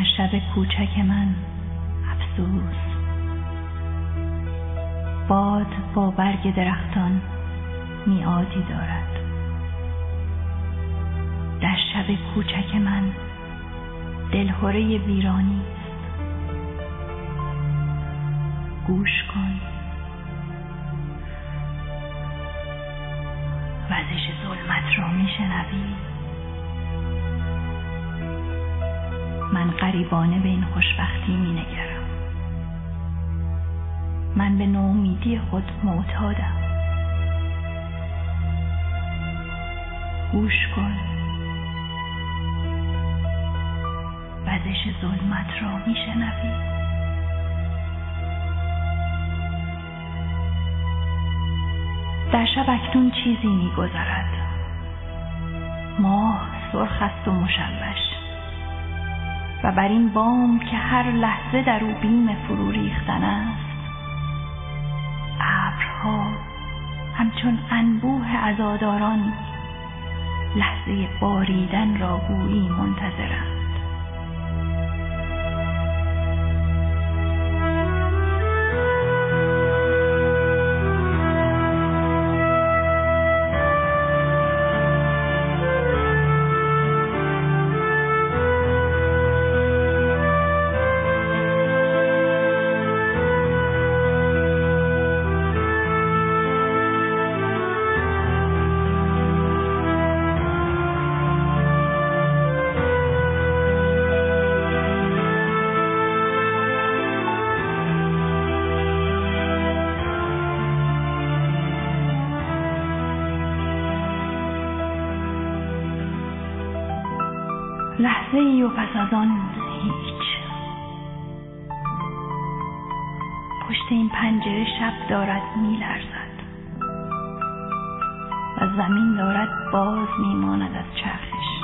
در شب کوچک من افسوس، باد با برگ درختان میعادی دارد. در شب کوچک من دلهره ویرانی است. گوش کن، وزش ظلمت را میشنوی؟ من غریبانه به این خوشبختی مینگرم. من به نومیدی خود معتادم. گوش کن، وزش ظلمت را میشنوی؟ در شب اکنون چیزی میگذرد. ماه سرخ است و مشوش و بر این بام که هر لحظه در او بیم فرو ریختن است، ابرها همچون انبوه عزاداران لحظه باریدن را گویی منتظرند. لحظه ای و پس از آن هیچ. پشت این پنجره شب دارد میلرزد و زمین دارد باز میماند از چرخش.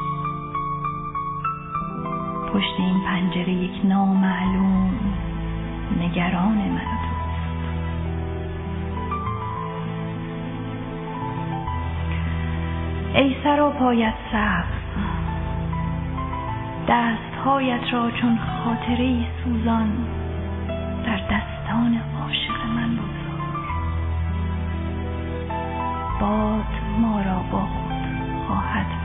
پشت این پنجره یک نامعلوم نگران من و توست. ای سر و پایت سبز، دستهایت را چون خاطره‌ای سوزان در دستان عاشق من بگذار. باد ما را با خود خواهد